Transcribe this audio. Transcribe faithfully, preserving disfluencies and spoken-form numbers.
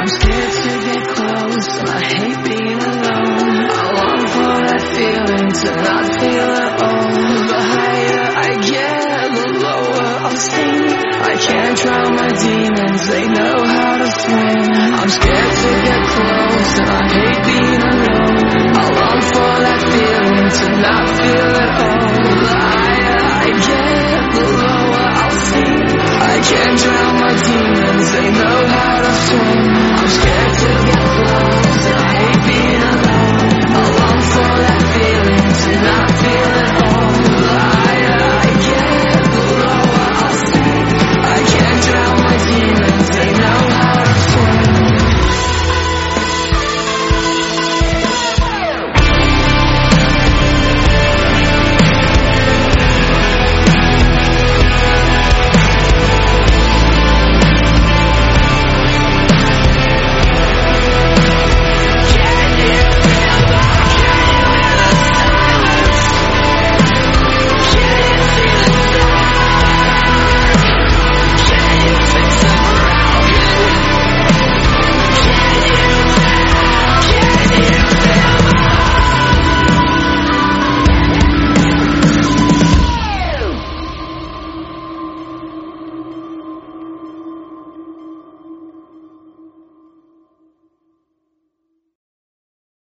I'm scared to get close, and I hate being alone. I long for that feeling to not feel at all. The higher I get, the lower I'll sink. I can't drown my demons, they know how to swim. I'm scared to get close, and I hate being alone. I long for that feeling to not feel at all. The higher I get, the lower I'll sink. I can't drown my demons, they know how to swim.